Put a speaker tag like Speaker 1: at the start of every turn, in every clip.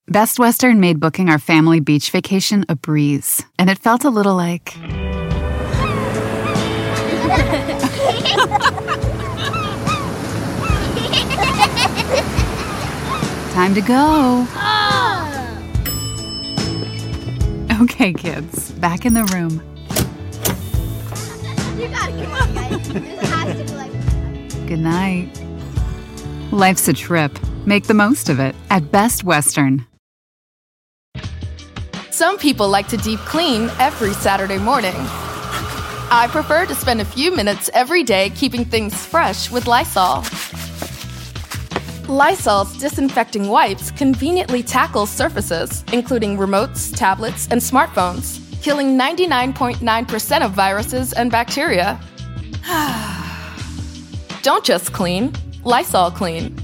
Speaker 1: Best Western made booking our family beach vacation a breeze, and it felt a little like... Time to go. Okay, kids, back in the room.
Speaker 2: You gotta come on, guys. This has to be like...
Speaker 1: Good night. Life's a trip. Make the most of it at Best Western.
Speaker 3: Some people like to deep clean every Saturday morning. I prefer to spend a few minutes every day keeping things fresh with Lysol. Lysol's disinfecting wipes conveniently tackle surfaces, including remotes, tablets, and smartphones, killing 99.9% of viruses and bacteria. Don't just clean, Lysol clean.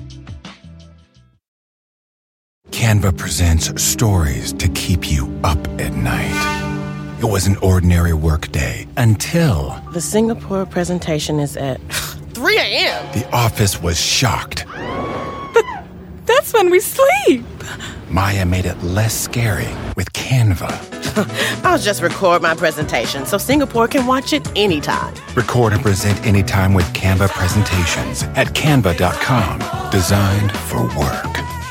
Speaker 4: Canva presents stories to keep you up at night. It was an ordinary workday until...
Speaker 5: The Singapore presentation is at 3 a.m.
Speaker 4: The office was shocked.
Speaker 5: But that's when we sleep.
Speaker 4: Maya made it less scary with Canva.
Speaker 5: I'll just record my presentation so Singapore can watch it anytime.
Speaker 4: Record and present anytime with Canva presentations at canva.com. Designed for work.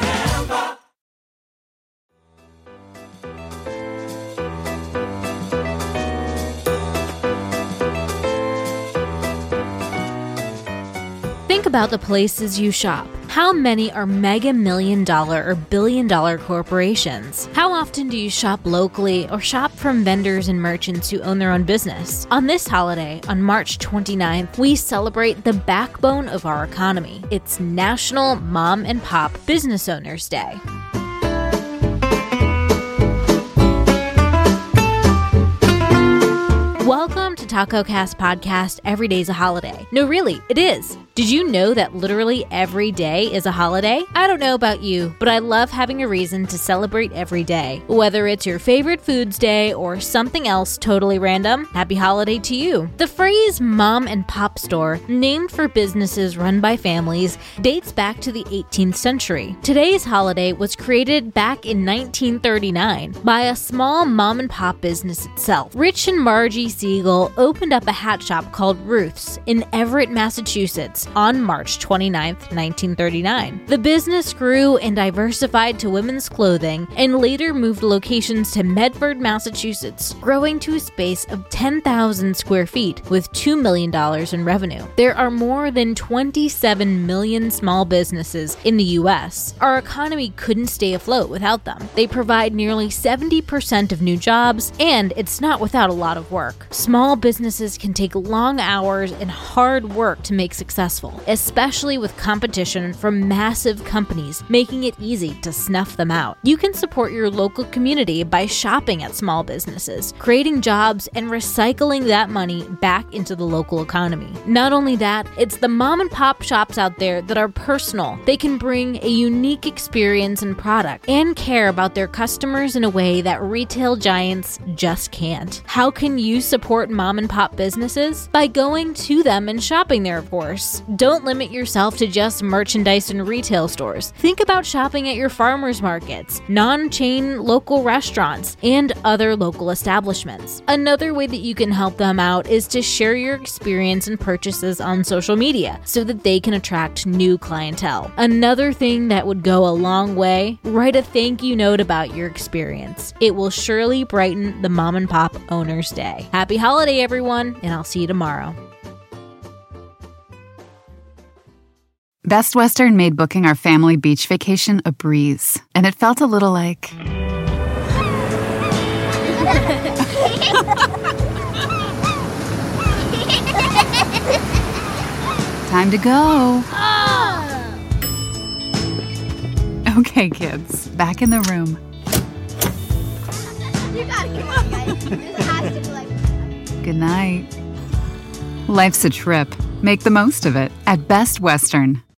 Speaker 6: Think about the places you shop. How many are mega million-dollar or billion-dollar corporations? How often do you shop locally or shop from vendors and merchants who own their own business? On this holiday, on March 29th, we celebrate the backbone of our economy. It's National Mom and Pop Business Owners Day. Welcome to TacoCast Podcast, Every Day's a Holiday. No, really, it is. Did you know that literally every day is a holiday? I don't know about you, but I love having a reason to celebrate every day. Whether it's your favorite foods day or something else totally random, happy holiday to you. The phrase mom and pop store, named for businesses run by families, dates back to the 18th century. Today's holiday was created back in 1939 by a small mom and pop business itself. Rich and Margie Siegel opened up a hat shop called Ruth's in Everett, Massachusetts on March 29, 1939. The business grew and diversified to women's clothing and later moved locations to Medford, Massachusetts, growing to a space of 10,000 square feet with $2 million in revenue. There are more than 27 million small businesses in the U.S. Our economy couldn't stay afloat without them. They provide nearly 70% of new jobs, and it's not without a lot of work. Small businesses can take long hours and hard work to make successful, especially with competition from massive companies, making it easy to snuff them out. You can support your local community by shopping at small businesses, creating jobs, and recycling that money back into the local economy. Not only that, it's the mom and pop shops out there that are personal. They can bring a unique experience and product and care about their customers in a way that retail giants just can't. How can you support mom and pop businesses? By going to them and shopping there, of course. Don't limit yourself to just merchandise and retail stores. Think about shopping at your farmers markets, non-chain local restaurants, and other local establishments. Another way that you can help them out is to share your experience and purchases on social media so that they can attract new clientele. Another thing that would go a long way, write a thank you note about your experience. It will surely brighten the Mom and Pop Owners Day. Happy holiday, everyone, and I'll see you tomorrow.
Speaker 1: Best Western made booking our family beach vacation a breeze, and it felt a little like... Time to go. Okay, kids, back in the room.
Speaker 2: You gotta come on, guys. This has to be like...
Speaker 1: Good night. Life's a trip. Make the most of it at Best Western.